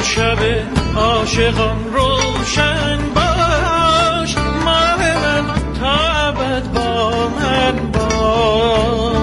شب عاشقان روشن باش، ماه من تا ابد با من باش.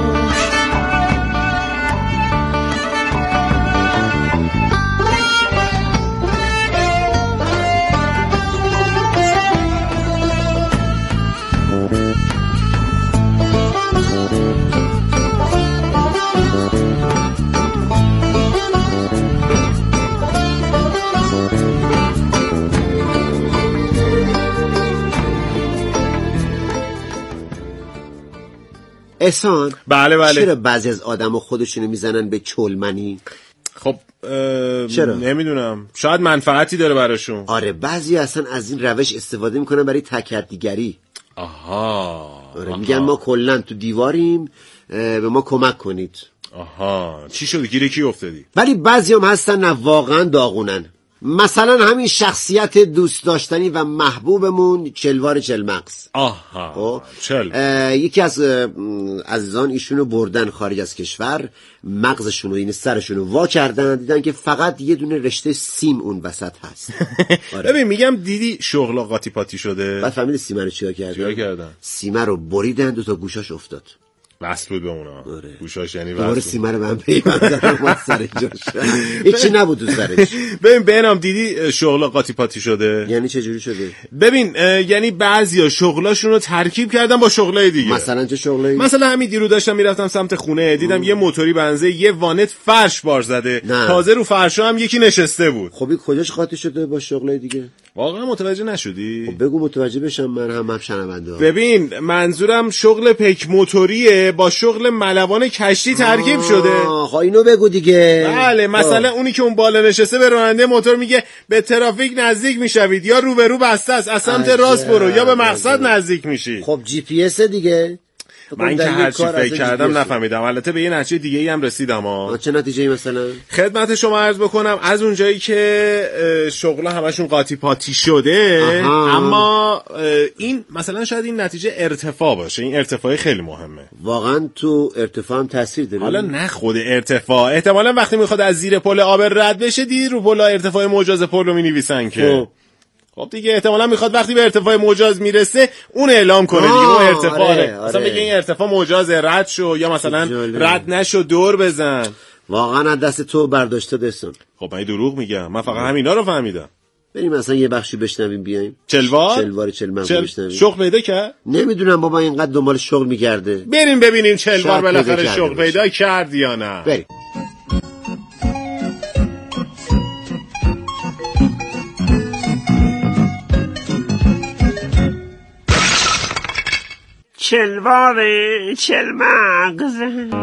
احسان، بله چرا بعضی از آدم‌ها خودشونو میزنن به چلمنی؟ خب چرا؟ نمیدونم، شاید منفعتی داره براشون. آره، بعضی اصلا از این روش استفاده میکنن برای تکردیگری. آها. میگن ما کلن تو دیواریم، به ما کمک کنید. آها، چی شد؟ گیره کی افتادی؟ ولی بعضی هم هستن نه واقعا داغونن. مثلا همین شخصیت دوست داشتنی و محبوبمون چلوار چلمغز. آها، یکی از عزیزان ایشونو بردن خارج از کشور، مغزشونو این سرشونو وا کردن، دیدن که فقط یه دونه رشته سیم اون وسط هست. آره. ببین میگم دیدی شغلا قاطی پاتی شده. بعد فهمیدی سیمه رو چیکار کردن؟ سیمه رو بریدن، 2 تا گوشاش افتاد. وصل بود به اونا. گوشاش یعنی وصل. سیمه رو من پیوندم واسه سر جاش. هیچی نبود تو سرش. ببین بهنام دیدی شغلا قاطی پاتی شده؟ یعنی چه جوری شده؟ ببین یعنی بعضیا شغلاشون رو ترکیب کردن با شغلای دیگه. مثلا چه شغلایی؟ مثلا همین دیرو داشتم میرفتم سمت خونه، دیدم یه موتوری بنزه یه وانت فرش بار زده. تازه رو فرشا هم یکی نشسته بود. خب این کجاش قاطی شده با شغلای دیگه؟ واقعا متوجه نشدی؟ خب بگو متوجه بشم، من هم شنونده. ببین منظورم شغل پیک موتوریه با شغل ملوان کشتی ترکیب شده. خب اینو بگو دیگه. بله، مثلا اونی که اون بالا نشسته به راننده موتور میگه به ترافیک نزدیک میشوید، یا روبرو بسته است، از سمت راست برو، یا به مقصد نزدیک میشی. خب جی پی اس دیگه. من که هر چی فکر کردم نفهمیدم. البته به یه نتیجه دیگه ای هم رسیدم. چه نتیجه‌ای مثلا؟ خدمت شما عرض بکنم از اونجایی که شغلا همشون قاطی پاتی شده، اما این مثلا شاید این نتیجه ارتفاع باشه. این ارتفاع خیلی مهمه. واقعا تو ارتفاع هم تاثیر داره. حالا نه خود ارتفاع، احتمالاً وقتی میخواد از زیر پل آب رد بشه، دید رو پل ارتفاع مجاز پل رو مینویسن که خب دیگه احتمالاً میخواد وقتی به ارتفاع مجاز میرسه اون اعلام کنه دیگه اون ارتفاعه. مثلا بگه این ارتفاع مجاز، رد شو، یا مثلا رد نشو دور بزن. واقعا از دست تو برداشته دستون. خب من دروغ میگم، من فقط همینا رو فهمیدم. بریم مثلا یه بخشی بشنویم بیایم. چلوار بشنویم. شغل پیدا کرد؟ نمیدونم بابا اینقدر دنبال شغل میگرده. بریم ببینیم چلوار بالاخره شغل پیدا کرد یا نه. بریم. چلوار چلمغز.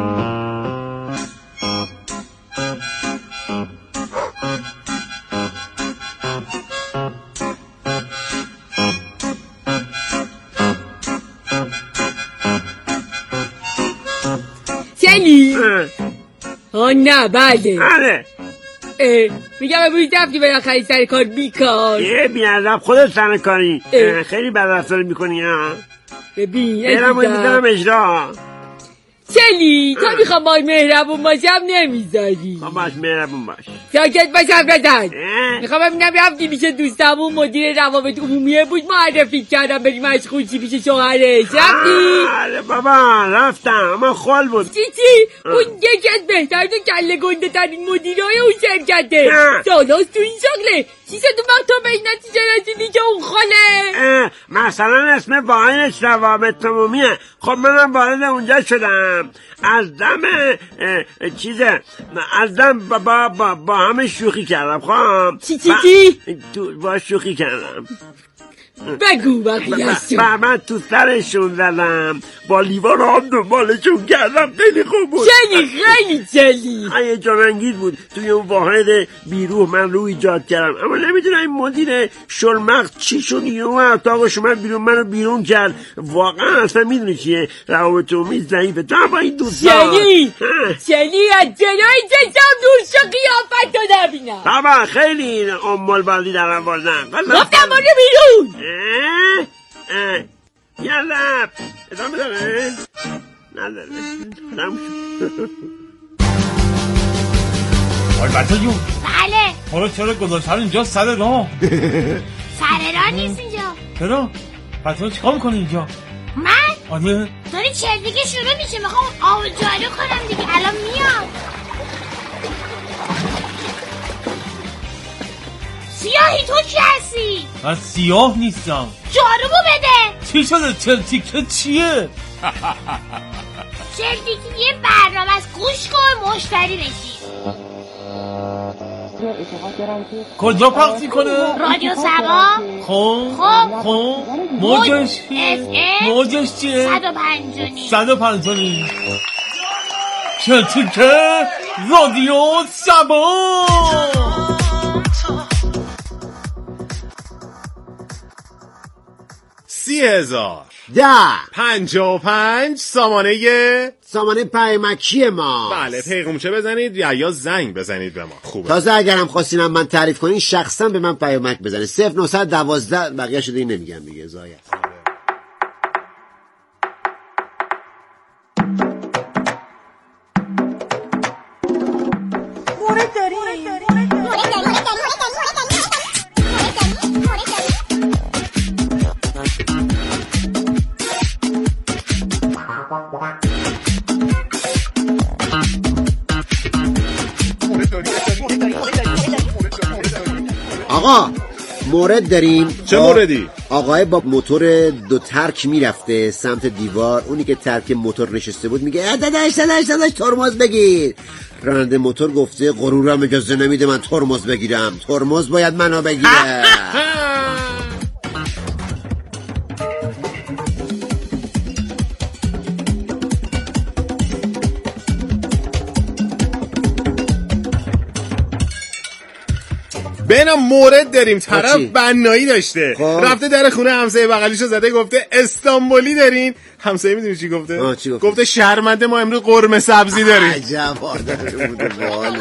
چلی؟ نه بله. آره. میگم امروز رفتی بالاخره سر کار بیکار. بیادب خودت سر کاری. خیلی بد رفتار میکنی ها. ببین برم و میدارم اجرا. چلی تو میخوام باید مهربون باشم نمیذاری. باش مهربون باش. ساکت باشم بدن. میخوام ببینم رفتی پیش دوستمون مدیر روابط عمومیه بود، معرفی کردم بریم مشغول چی پیش شوهرش. رفتی؟ آره بابا رفتم، اما خال بود. چی؟ اون یکی از بهتر تو کله گنده ترین مدیرای اون شرکته. سالاست تو این شغله. چیزه تو وقت تو به این نتیجه رسیدی که اون خاله؟ مثلا اسم واحدش روابط عمومیه. خب منم وارد اونجا شدم، از دم با همه شوخی کردم. خب چی؟ با شوخی کردم. بگو بقیه‌شو. من تو سرشون زدم، با لیوان آب دنبالشون کردم. خیلی خوب بود. خیلی جلی هیجان انگیز بود. توی اون واحد بیروح من رو ایجاد کردم، اما نمیدونم این مدیر شلمغز چی شد یه اون اتاقش اومد بیرون، منو بیرون کرد. واقعا اصلا میدونی چیه، روابط عمومی ضعیفه. تو با این دوستان چلی از جلوی چشم دور شو، قیافت رو نبینم. بابا خیلی امال بازی در آوردن. گفتم برو بیرون. یالا ادامه داره؟ نداره. البته جون. بله. حالا چرا گذاشتن اینجا سر راه؟ سر راه نیست اینجا. چرا؟ پس تو چیکار میکنی اینجا؟ من؟ آره. داری چه دیگه شروع میشه، میخوام آب جارو کنم دیگه، الان میام. سیاهی تو کی هستی؟ من سیاه نیستم. جارو بده. چی شده؟ چلتیکه چیه؟ چلتیکه یه برنامه از گوش کن مشتری بشی. کجا پخش میکنه؟ رادیو سبا. خب موجش چیه؟ 105.9. چلتیکه رادیو سبا. 30,000 55 سامانه پیامکی ما. بله، پیغامچه بزنید یا زنگ بزنید به ما. خوبه. تازه اگرم خواستینم من تعریف کنین شخصا به من پیامک بزنید 0912 بقیه شده این نمیگم دیگه زایه. آقا مورد داریم. چه موردی؟ آقای با موتور دو ترک میرفته سمت دیوار، اونی که ترک موتور نشسته بود میگه داداش ترمز بگیر. راننده موتور گفته غرورم اجازه نمیده من ترمز بگیرم، ترمز باید منو بگیره. بینم مورد داریم. طرف بنایی داشته، رفته در خونه همسایه بغلیشو زده، گفته استانبولی دارین. همسایه میدونی چی گفته؟ گفته شرمنده ما امروز قرمه سبزی داریم. عجب آردن بوده بالو.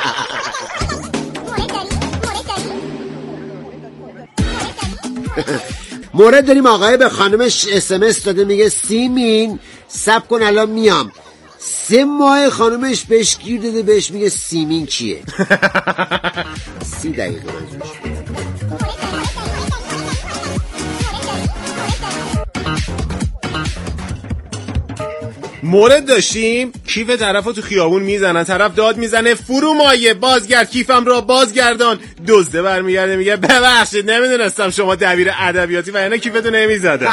مورد داریم. آقای به خانمش SMS داده میگه سیمین صبر کن الان میام. 3 ماه خانمش بهش گیر داده، بهش میگه سیمین چیه؟ 30 دقیقه منظورش. مورد داشتیم کیف طرفو تو خیابون میزنن، طرف داد میزنه فرو مایه بازگرد کیفم را بازگردان. دزده برمیگرده میگه ببخشید نمیدونستم شما دبیر ادبیاتی و اینا کیفتو نمیزده.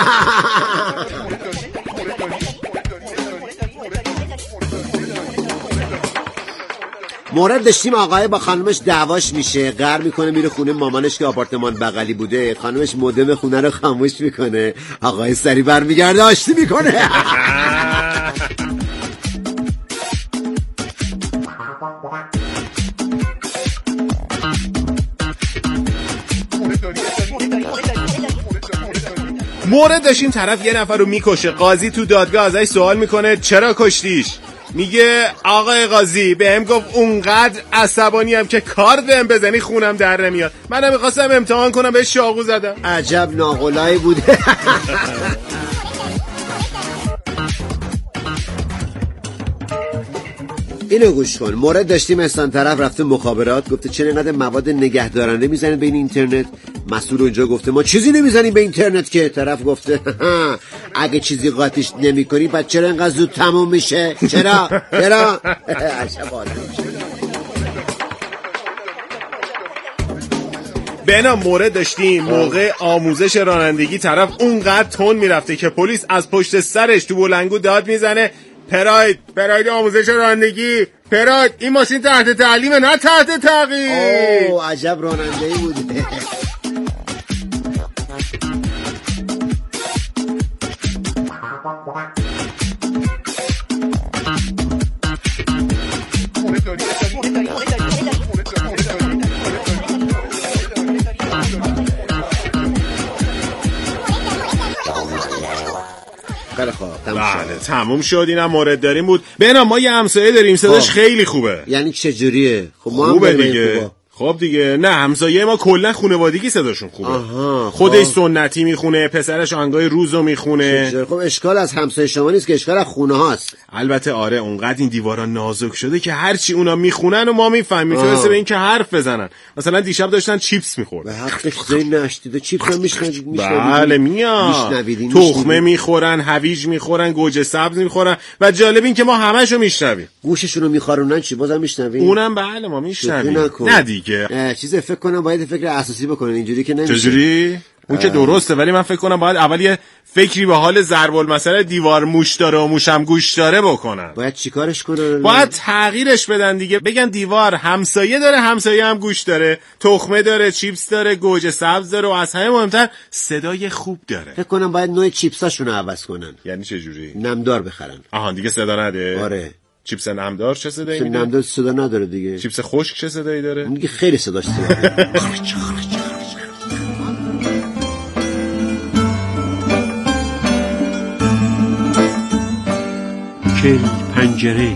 مورد داشتیم. آقای با خانمش دعواش میشه، قهر میکنه میره خونه مامانش که آپارتمان بغلی بوده، خانمش مودم خونه رو خاموش میکنه، آقای سری برمیگرده آشتی میکنه. مورد داشتیم طرف یه نفر رو میکشه، قاضی تو دادگاه ازش سوال میکنه چرا کشتیش؟ میگه آقای قاضی بهم گفت اونقدر عصبانیم که کار بهم بزنی خونم در نمیاد، منم میخواستم امتحان کنم بهش چاقو زدم. عجب ناقلایی بوده. اینو گوش کن. مورد داشتیم انسان طرف رفته مخابرات، گفته چرا اینقدر مواد نگهدارنده میزنید به این اینترنت؟ مسئول اونجا گفته ما چیزی نمیزنیم به اینترنت که. طرف گفته اگه چیزی قاطیش نمیکنی بعد چرا اینقدر زود تموم میشه؟ چرا؟ عجب آدم. بنا مورد داشتیم موقع آموزش رانندگی طرف اونقدر تون میرفته که پلیس از پشت سرش تو بلندگو داد میزنه پراید آموزش رانندگی، پراید این ماشین تحت تعلیمه نه تحت تعقیب. اوه عجب راننده‌ای بوده. بله تموم شد. اینم مورد داریم بود. بنا ما یه همسایه داریم صداش خیلی خوبه. یعنی چجوریه؟ خب ما خوبه دیگه. خب دیگه نه، همسایه ما کلا خانوادگی صداشون خوبه. خودش سنتی میخونه، پسرش آهنگای روزو میخونه. خب اشکال از همسایه شما نیست که، اشکال از خونه هاست. البته آره، اونقدر این دیوارا نازک شده که هرچی اونا میخونن و ما میفهمیم، میتونسته به این که حرف بزنن. مثلا دیشب داشتن چیپس میخورد. به حقش زین نشدیده، چیپس هم میشنوید؟ بله میاد. تخمه میخورن، هویج میخورن، گوجه سبز میخورن و جالب این که ما همشو میشنویم. گوششون رو میخارونن چی بازم میشنویم؟ اونم بله ما میشنویم. نه دیگه. چیز فکر کنم باید فکر اساسی بکنن، اینجوری که نمیشه. چجوری؟ اون که درسته، ولی من فکر کنم باید اول یه فکری به حال ضرب المثل دیوار موش داره و موشم گوش داره بکنن. باید چیکارش کنن؟ باید تغییرش بدن دیگه، بگن دیوار همسایه داره، همسایه هم گوش داره، تخمه داره، چیپس داره، گوجه سبز داره و از همه مهمتر صدای خوب داره. فکر کنم باید نوع چیپساشون رو عوض کنن. یعنی چه جوری؟ نمدار بخرن. آها دیگه صدا نده. آره. چیپس نمدار چه صدایی میده؟ نمدار صدا نداره دیگه. چیپس خشک چه صدایی داره؟ میگه خیلی صداش داره. کل پنجره.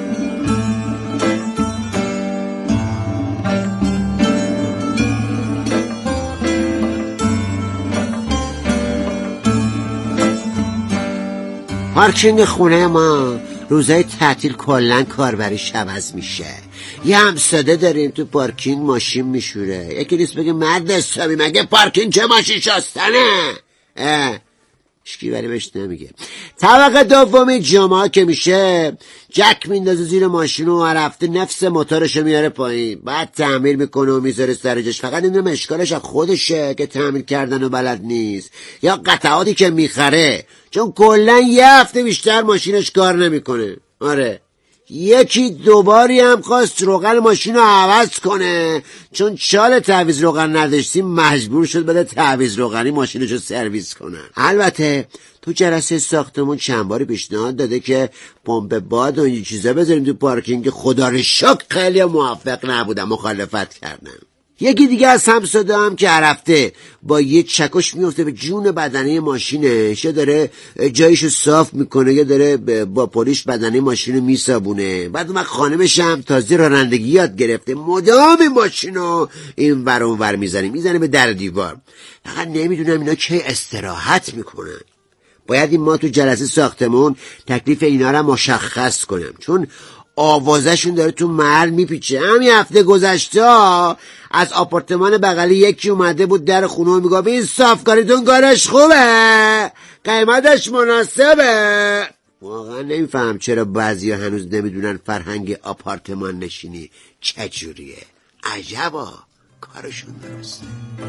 پارکینگ خونه ما روزای تعطیل کلن کاربریش عوض میشه. یه همساده داریم تو پارکینگ ماشین میشوره. یکی نیست بگه مرد حسابی مگه پارکینگ چه ماشین شستنه؟ اشکی ولی بهش نمیگه. طبقه دومی جمعه که میشه جک میندازه زیر ماشین و رفته نفس موتورشو میاره پایین، بعد تعمیر میکنه و میذاره سر جاش. فقط این اشکالش از خودشه که تعمیر کردن و بلد نیست، یا قطعاتی که میخره، چون کلا یه هفته بیشتر ماشینش کار نمیکنه. آره یکی دوباری هم خواست روغن ماشین رو عوض کنه، چون چال تعویض روغن نداشتیم مجبور شد بده تعویض روغنی ماشینش رو سرویس کنن. البته تو جلسه ساختمون چند باری پیشنهاد داده که پمپ باد و این چیزا بذاریم تو پارکینگ. خدا رو شکر خیلی موافق نبودم، مخالفت کردم. یکی دیگه از همساده هم که رفته با یه چکش میفته به جون بدنه ماشینش، یا داره جایشو صاف میکنه یا داره با پلیش بدنه ماشینو میسابونه. بعد من خانمش هم تازه رانندگی یاد گرفته، مدام ماشینو این ور اون ور میزنه به در دیوار. فقط نمیدونم اینا کی استراحت میکنن. باید این ما تو جلسه ساختمون تکلیف اینا رو مشخص کنم، چون آوازشون داره تو محل میپیچه. همین هفته گذشته از آپارتمان بغلی یکی اومده بود در خونه و میگه این صافکاریتون کارش خوبه، قیمتش مناسبه. واقعا نمیفهم چرا بعضیا هنوز نمیدونن فرهنگ آپارتمان نشینی چجوریه. عجبا، کارشون درسته.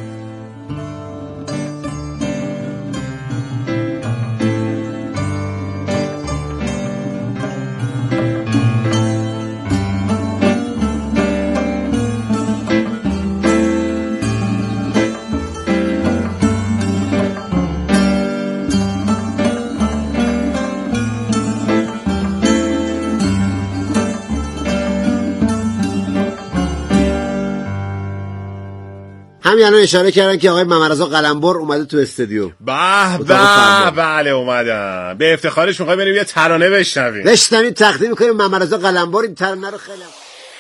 همین الان اشاره کردن که آقای محمدرضا قلمبر اومده تو استودیو. بله اومدن. به افتخارش میخوایم بریم یه ترانه بشنویم. تقدیم میکنیم محمدرضا قلمبر این ترانه رو. خیلی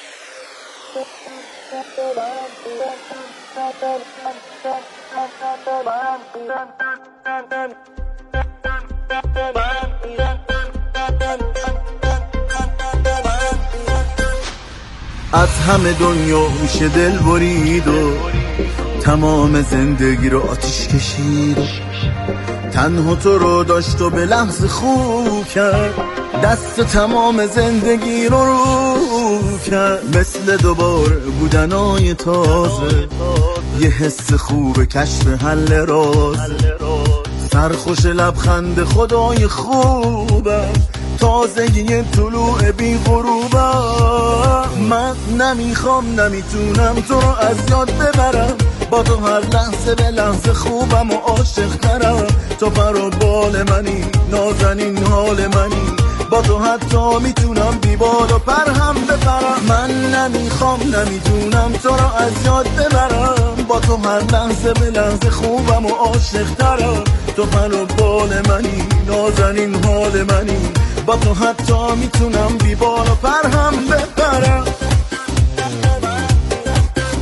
از همه دنیا میشه دل برید و تمام زندگی رو آتیش کشید، تنها تو رو داشت و به لحظه خوب کرد، دست تمام زندگی رو کرد. مثل دوباره بودنای تازه، یه حس خوب کشف حل راز، سرخوش لبخند خدای خوبم، تازگی طلوع بی غروبم. من نمیخوام نمیتونم تو رو از یاد ببرم، با تو هر لحظه به لحظه خوبم و عاشق ترم. تو پر و بال منی، نازنین حال منی، با تو حتی میتونم بی بال و پر هم بپرم. من نمیخوام نمیتونم تو رو از یاد ببرم، با تو هر لحظه به لحظه خوبم و عاشق ترم. تو پر و بال منی، نازنین حال منی، با تو حتی میتونم بی بال و پر هم بپرم.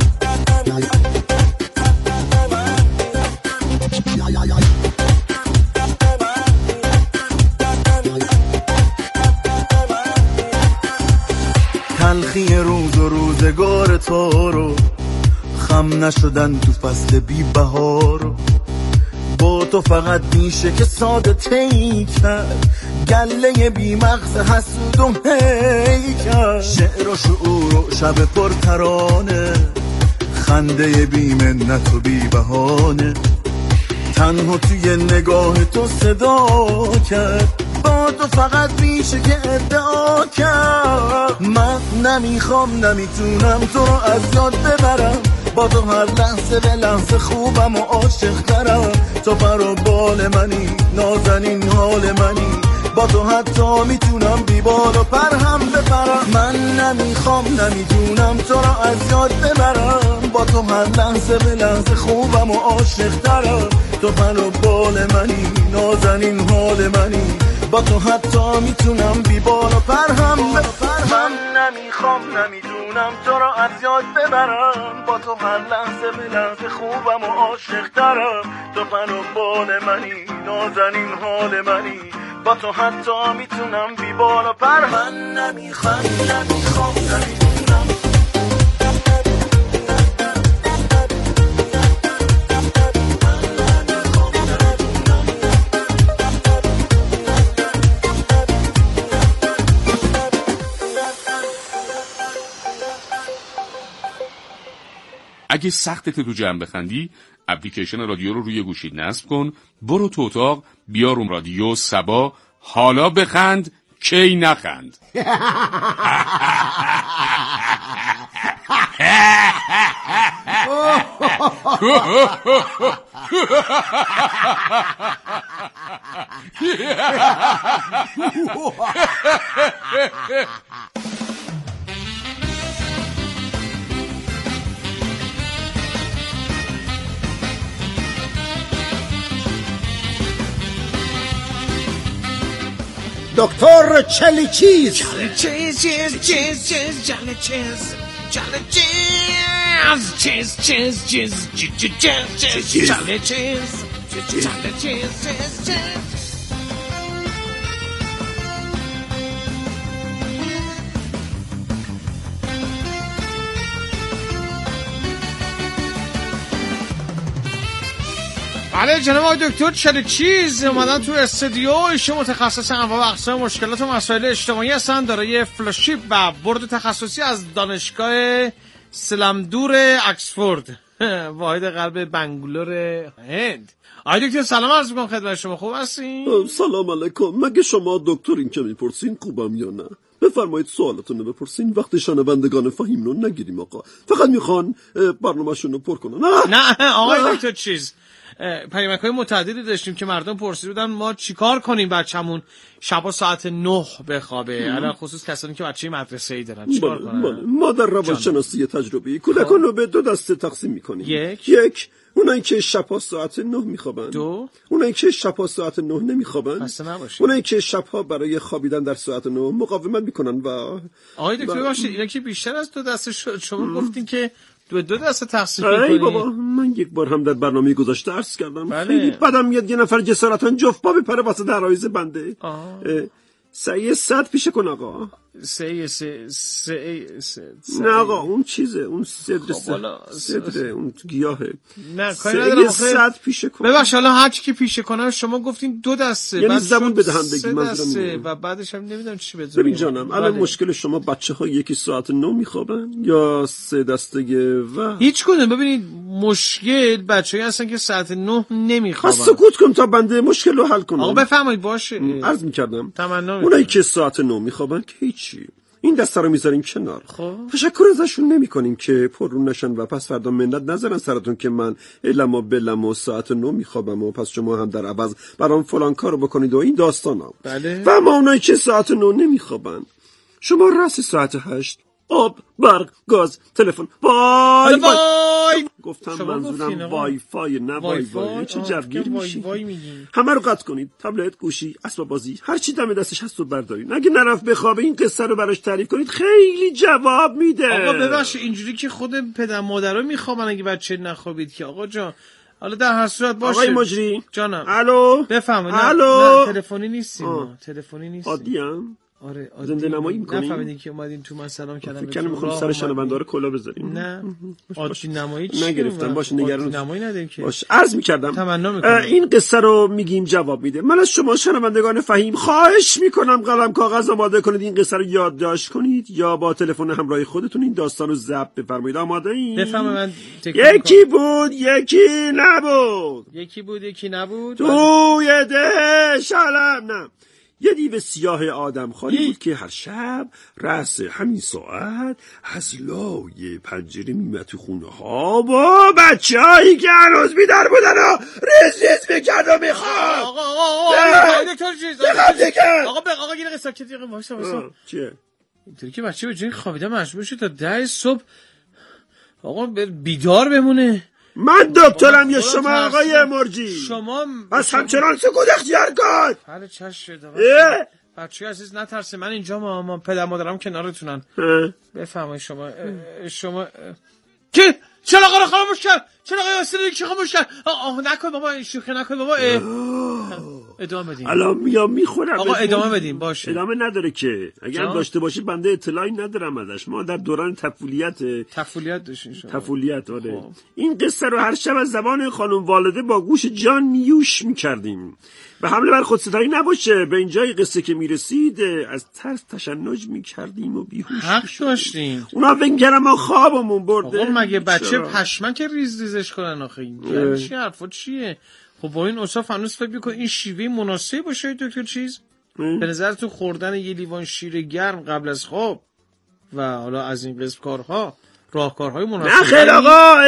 نشدن تو فصل بی بهار. با تو فقط میشه که ساده تی کرد گله بی مغز حسودم هی کرد. شعر و شعور و شب پر ترانه، خنده بی منت و بی بهانه، تنها توی نگاه تو صدا کرد. با تو فقط میشه که ادعا کرد. من نمیخوام نمیتونم تو رو از یاد ببرم، با تو هر لحظه به لحظه خوبم و عاشق ترم. تو پر و بال منی، نازنین حال منی، با تو حتی میتونم بی بال و پر هم بپرم. من نمیخوام نمیتونم تو رو از یاد ببرم، با تو هر لحظه به لحظه خوبم و عاشق ترم. تو پر و بال منی، نازنین حال منی، با تو حتی میتونم بی بال و پر هم بپرم. من نمیخوام نمیدونم تو رو از یاد ببرم، با تو هر لحظه به لحظه خوبم و عاشق ترم. تو پر و بال منی، نازنین حال منی، با تو حتی میتونم بی بال و پر. من نمیخوام نمیدونم. اگه سختت تو جمع بخندی، اپلیکیشن رادیو رو روی گوشی نصب کن، برو تو اتاق، بیار رادیو سبا، حالا بخند کی نخند. دکتر چلی چیز بله جناب آقای دکتر چلی چیز اومدن تو استودیو. ایشون متخصص انواع و اقسام مشکلات و مسائل اجتماعی هستن، دارای فلوشیپ و بورد تخصصی از دانشگاه سلمدور اکسفورد، واحد قلب بنگلور هند. آقای دکتر سلام عرض می‌کنم خدمت شما، خوب هستین؟ سلام علیکم. مگه شما دکترین که میپرسین خوبم یا نه؟ بفرمایید سوالتون رو بپرسین، وقت شنوندگان فهیم رو نگیریم آقا. فقط میخوان برنامه‌شون رو پر کنن. نه آقای دکتر چیز، پیامک‌های متعددی داشتیم که مردم پرسیده بودن ما چیکار کنیم بچه‌مون شبا ساعت 9 بخوابه، علاوه خصوص کسانی که بچه مدرسه‌ای دارن چیکار کنن؟ ما در روانشناسی تجربی کودکان رو به دو دسته تقسیم می‌کنیم. یک اونایی که شب‌ها ساعت 9 میخوابن. دو اونایی که شب‌ها ساعت 9 نمیخوابن. اونایی که شب‌ها برای خوابیدن در ساعت 9 مقاومت میکنن. و آقای دکتر باشید اینا که بیشتر از دو دسته شد، شما گفتین که دو دسته تقسیم می‌کنید. ای بابا، من یک بار هم در برنامه گذشته عرض کردم. خیلی بدم میاد یه نفر جسارتاً جفت پا بپره واسه درایز بنده. سعی 100 پیشه کن آقا. نه آقا اون چیزه، اون صدره اون گیاهه. نه کاری ندارم. 100 پیشه کن. ببخش حالا هر چی که پیشه کنم شما گفتین دو دسته، یعنی زبون بدهم بگی منظورم و بعدش هم نمیدونم چی بذارم. ببین جانم الان مشکل شما بچه‌ها یکی ساعت 9 میخوابن یا 3 دسته و هیچ کدوم. ببینید مشکل بچه‌ای هستن که ساعت 9 نمیخوابن. سکوت کن تا بنده مشکل رو حل کنم. آقا بفرمایید. باشه عرض می‌کردم تمنا اونایی که ساعت 9 میخوابن که هیچی، این دسته رو میذاریم کنار. تشکر ازشون نمی‌کنیم که پررو نشن و پس فردا منت نذارن سرتون که من علم و بلم و ساعت 9 میخوابم و پس شما هم در عوض برام فلان کارو بکنید و این داستانا. بله. و اما اونایی که ساعت 9 نمیخوابن، شما راست ساعت 8 آب، برق، گاز، تلفن، وای گفتم منظورم وای فای نه وای وای. چه جوگیر میشی؟ همه رو قطع کنید، تبلت، گوشی، اسباب بازی، هر چی دم دستش هست رو بردارید. اگه نرفت بخوابه این قصه رو براش تعریف کنید، خیلی جواب میده. آقا ببخشید اینجوری که خود پدر مادرها میخوابن اگه بچه نخوابید که آقا جان. حالا در هر صورت باشه. آقای مجری جانم. الو بفرمایید. الو نه تلفنی نیستیم. تلفنی نیستیم. عادیم. آره زنده نمایی میکنیم. نفهمیدین که اومدین تو من سلام کردم. فکر کنم میخوام سر شنونده رو کلا بذاریم. نه عادی نمایی چی نگرفتم. باشه نگران نمایی ندیم که. باشه عرض میکردم تمنا میکنم این قصه رو میگیم جواب میده. من از شما شنوندگان فهیم خواهش میکنم قلم کاغذ آماده کنید، این قصه رو یادداشت کنید یا با تلفن همراه خودتون این داستان رو ضبط بفرمایید. آماده این؟ بفهم من یکی بود یکی نبود. یکی بود یکی نبود. توی ده شلم نه. یه دیو سیاه آدم خالی بود که هر شب رأس همین ساعت از لای پنجره میمد تو خونه ها با بچه هایی که هنوز بیدار بودن و رزیز میکرد و میخواد. آقا دکتر چیز آقا یه دقیقه ساکت دیگه وایسا. چیه؟ اینطوری که بچه به جای خوابیدن مجبور شد تا 10 صبح آقا بیدار بمونه. من دکترم یا شما آقای مرجی؟ شما پس همچنان سکوت اختیار کن. بله چشم شده بچه عزیز نترسه، من اینجا ما پدر مادرم کنارتونن. بفرمایید شما که چرا آقا رو خاموش کرد؟ چرا آقا یاسری که خاموش کرد؟ نکن بابا این شوخی نکن بابا. ادامه بدیم. الان میخورم. آقا ادامه بدیم. باشه ادامه نداره که اگر داشته باشی بنده اطلاعی ندارم ازش. ما در دوران تفولیت داشتیم شما. تفولیت آره. این قصه رو هر شب از زبان خانم والده با گوش جان نیوش میکردیم. به حمله بر خودستایی نباشه. به اینجای قصه که میرسید از ترس تشنج میکردیم و بیهوش حق داشتیم. اونا فکر کردن ما خوابمون برده. آقا مگه بچه پشمن که ریزش کنن آخه این چی حرفا چیه؟ خب با این اوصاف هنوز فکر می‌کنی این شیوه مناسبی باشه دکتر چیز؟ به نظرتون خوردن یه لیوان شیر گرم قبل از خواب و حالا از این قسم کارها راهکارهای مناسبی؟ نه خیلی آقا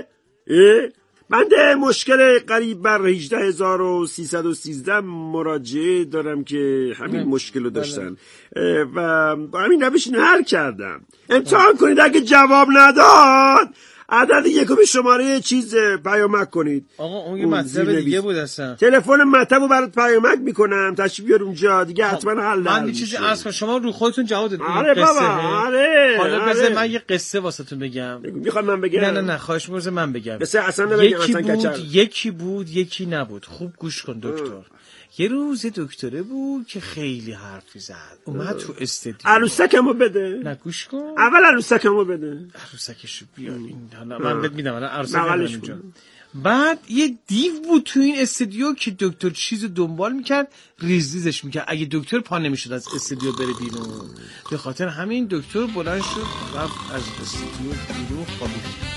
بنده مشکل قریب بر 18313 مراجعه دارم که همین مشکل رو داشتن و با همین روش اینو حل کردم. امتحان کنید، اگه جواب نداد عدد یکو به شماره چیز پیامک کنید. آقا اون یه مطلب دیگه بود اصلا. تلفن مطلب رو برات پیامک میکنم، تشریف بیار اونجا دیگه حتما حل. من یه چیزی عرض کنم، شما رو خودتون جواب دادید. آره بابا آره. حالا بذار من یه قصه واسهتون بگم. میخوام من بگم؟ نه خواهش می‌کنم من بگم. قصه اصلا نبگم. یکی بود یکی نبود. خوب گوش کن دکتر. یه روز دکتره بود که خیلی حرفی زد. اومد تو استودیو. عروسکمو بده. نه گوش کن. اول عروسکمو بده. عروسکشو بیار این حالا من بهت میدم. الان عروسک اینجا. بعد یه دیو بود تو این استودیو که دکتر چیزو دنبال میکرد، ریزش میکرد. اگه دکتر پا نمیشد از استودیو بره بیرون، به خاطر همین دکتر بلند شد رفت از استودیو بیرون خوابید.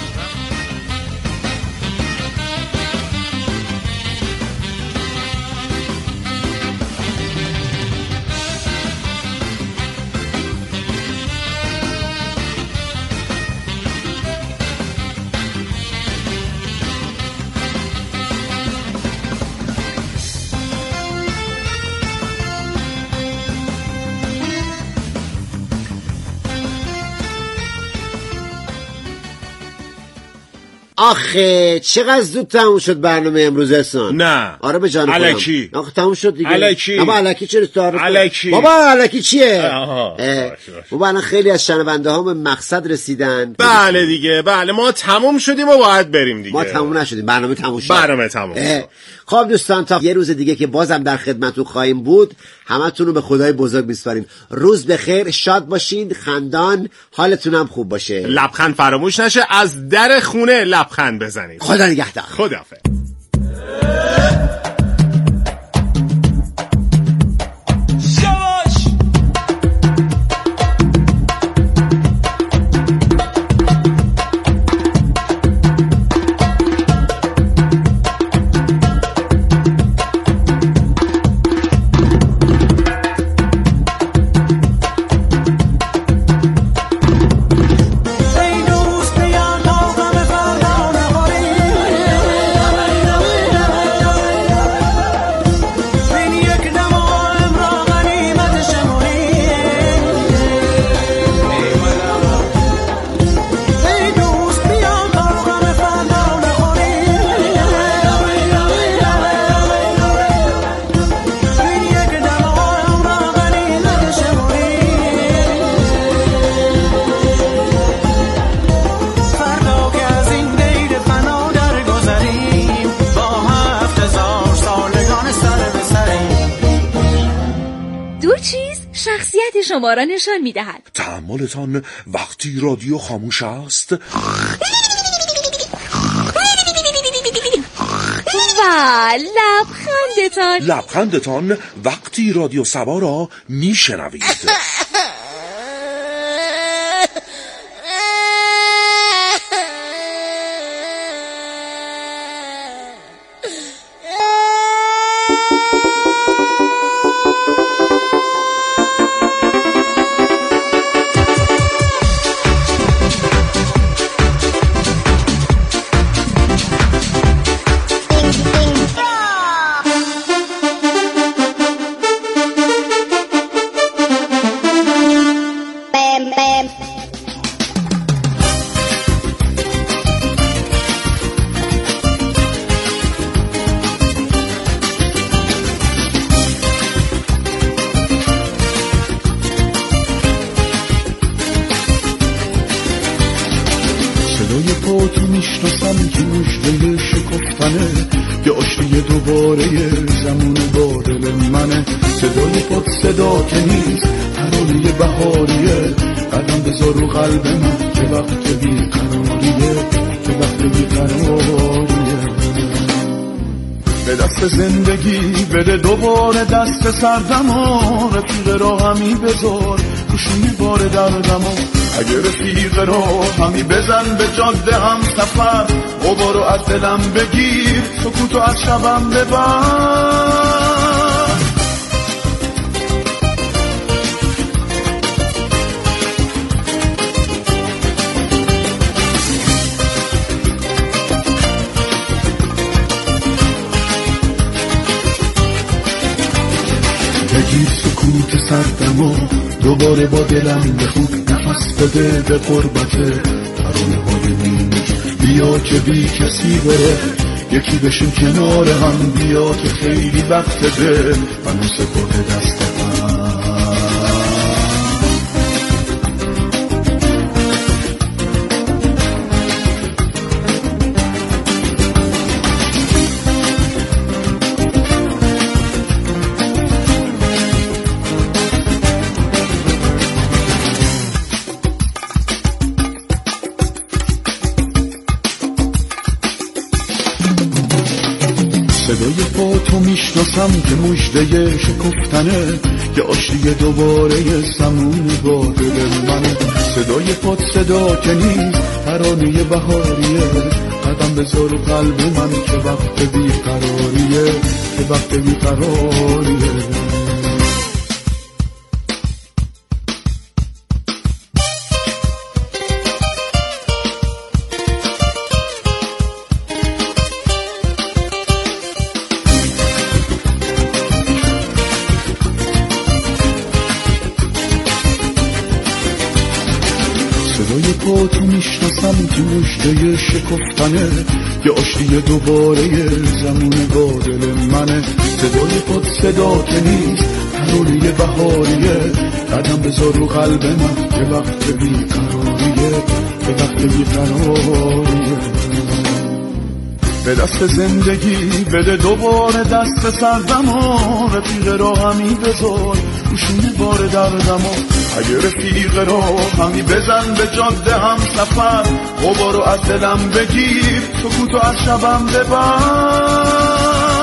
آخه چقدر زود تموم شد برنامه امروز احسان؟ نه آره به جان الکی. آخه تموم شد دیگه. الکی. بابا الکی چرا تعارف؟ الکی. بابا الکی چیه؟ باشه. بابا الان خیلی از شنونده ها به مقصد رسیدن. بله دیگه بله ما تموم شدیم و باید بریم دیگه. ما تموم نشدیم، برنامه تموم شد. برنامه تموم شد. خب دوستان تا یه روز دیگه که بازم در خدمتتون خواهیم بود، همتون رو به خدای بزرگ میسپاریم. روز بخیر، شاد باشین، خندان، حالتون هم خوب باشه. لبخند فراموش نشه، از در خونه لبخند بزنید. خدا نگهدار. خداحافظ. شما را نشان می‌دهد. تحملتان وقتی رادیو خاموش است؟ و لبخندتان وقتی رادیو سبا را میشنوید. تو میشناسم که مژده شکفتنه که آشتی دوباره زمون با دل منه. صدای پاد صدا که نیست ترانه بهاریه، قدم بذار رو قلب من که وقت بیقراریه، که وقت بیقراریه. به دست زندگی بده دوباره دست سردم و رفیق راهمی بذار خوشی بار دردم و اگه رفیق راهمی بزن به جاده هم سفر غبارو از دلم بگیر سکوتو از شبم ببر. بگیر سکوت سردم و دوباره با دلم بخون نفس بده به قربته ترانه های نیمش بیا که بی کسی بره یکی بشیم کنار هم بیا که خیلی وقت دل منو سپرده دست من. صدای پا تو میشناسم که مژده شکفتنه که آشتی دوباره زمون با دل منه. صدای پات صدا که نیست ترانه بهاریه، قدم بذار رو قلب من که وقت بیقراریه، که وقت بیقراریه. صدای پا تو میشناسم که مژده شکفتنه که آشتی دوباره زمون با دل منه. صدای پا صدا که نیست ترانه بهاریه، قدم بذار رو قلب من که وقت بیقراریه، که وقت بیقراریه. به دست زندگی بده دوباره دست سردم و رفیق راهمی بذار روشونه بار دردم و اگه رفیق راهمی بزن به جاده هم سفر غبارو از دلم بگیر سکوتو از شبم ببر.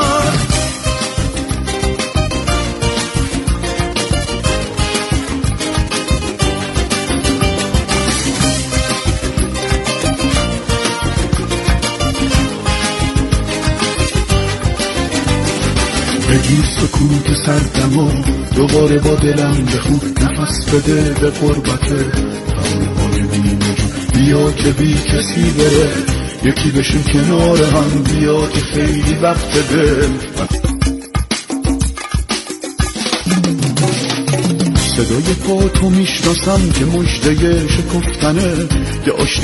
بگیر سکوت سردم و دوباره با دلم بخون نفس بده به قربته ترانه های نیمجون بیا که بی کسی بره یکی بشیم کنار هم بیا که خیلی وقت دل. صدای پا تو میشناسم که مژده شکفتنه که